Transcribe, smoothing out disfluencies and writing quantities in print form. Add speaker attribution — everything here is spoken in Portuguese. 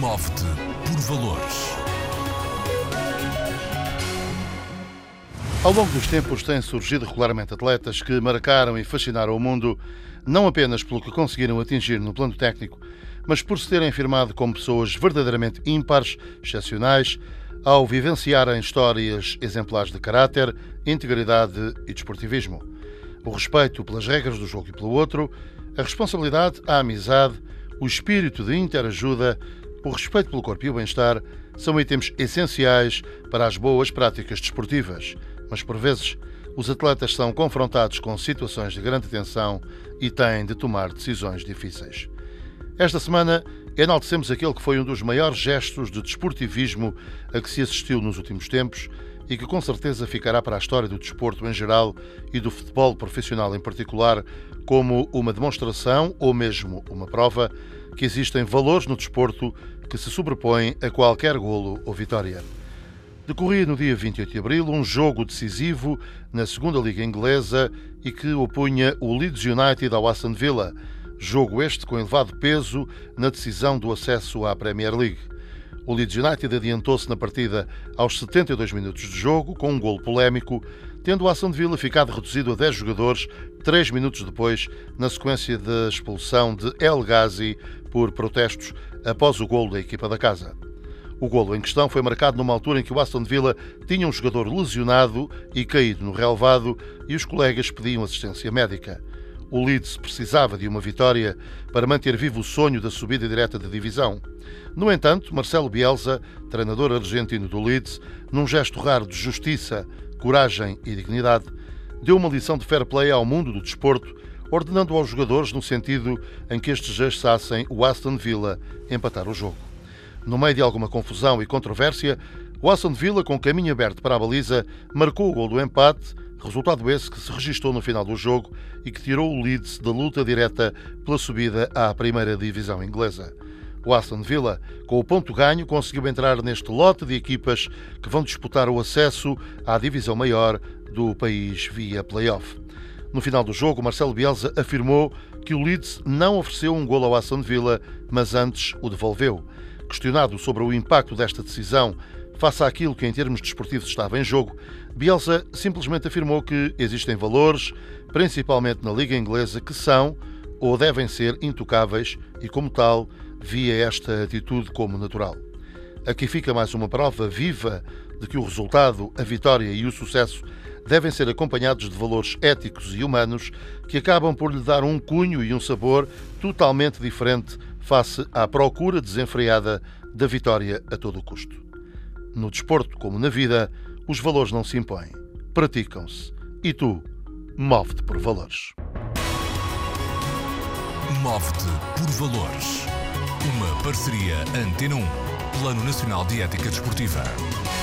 Speaker 1: Move-te por valores.
Speaker 2: Ao longo dos tempos têm surgido regularmente atletas que marcaram e fascinaram o mundo, não apenas pelo que conseguiram atingir no plano técnico, mas por se terem afirmado como pessoas verdadeiramente ímpares, excepcionais, ao vivenciarem histórias exemplares de caráter, integridade e desportivismo. O respeito pelas regras do jogo e pelo outro, a responsabilidade, a amizade, o espírito de interajuda, o respeito pelo corpo e o bem-estar são itens essenciais para as boas práticas desportivas. Mas, por vezes, os atletas são confrontados com situações de grande tensão e têm de tomar decisões difíceis. Esta semana, enaltecemos aquele que foi um dos maiores gestos de desportivismo a que se assistiu nos últimos tempos e que com certeza ficará para a história do desporto em geral e do futebol profissional em particular como uma demonstração ou mesmo uma prova que existem valores no desporto que se sobrepõem a qualquer golo ou vitória. Decorria no dia 28 de abril um jogo decisivo na segunda Liga Inglesa e que opunha o Leeds United ao Aston Villa, jogo este com elevado peso na decisão do acesso à Premier League. O Leeds United adiantou-se na partida aos 72 minutos de jogo com um golo polémico, tendo o Aston Villa ficado reduzido a 10 jogadores 3 minutos depois, na sequência da expulsão de El Ghazi por protestos após o golo da equipa da casa. O golo em questão foi marcado numa altura em que o Aston Villa tinha um jogador lesionado e caído no relvado e os colegas pediam assistência médica. O Leeds precisava de uma vitória para manter vivo o sonho da subida direta da divisão. No entanto, Marcelo Bielsa, treinador argentino do Leeds, num gesto raro de justiça, coragem e dignidade, deu uma lição de fair play ao mundo do desporto, ordenando aos jogadores no sentido em que estes deixassem o Aston Villa empatar o jogo. No meio de alguma confusão e controvérsia, o Aston Villa, com caminho aberto para a baliza, marcou o gol do empate, resultado esse que se registou no final do jogo e que tirou o Leeds da luta direta pela subida à primeira divisão inglesa. O Aston Villa, com o ponto ganho, conseguiu entrar neste lote de equipas que vão disputar o acesso à divisão maior do país via play-off. No final do jogo, Marcelo Bielsa afirmou que o Leeds não ofereceu um golo ao Aston Villa, mas antes o devolveu. Questionado sobre o impacto desta decisão face àquilo que em termos desportivos estava em jogo, Bielsa simplesmente afirmou que existem valores, principalmente na Liga Inglesa, que são ou devem ser intocáveis e, como tal, via esta atitude como natural. Aqui fica mais uma prova viva de que o resultado, a vitória e o sucesso devem ser acompanhados de valores éticos e humanos que acabam por lhe dar um cunho e um sabor totalmente diferente face à procura desenfreada da vitória a todo o custo. No desporto, como na vida, os valores não se impõem, praticam-se. E tu, move-te por valores.
Speaker 1: Move-te por valores. Uma parceria Antena 1, Plano Nacional de Ética Desportiva.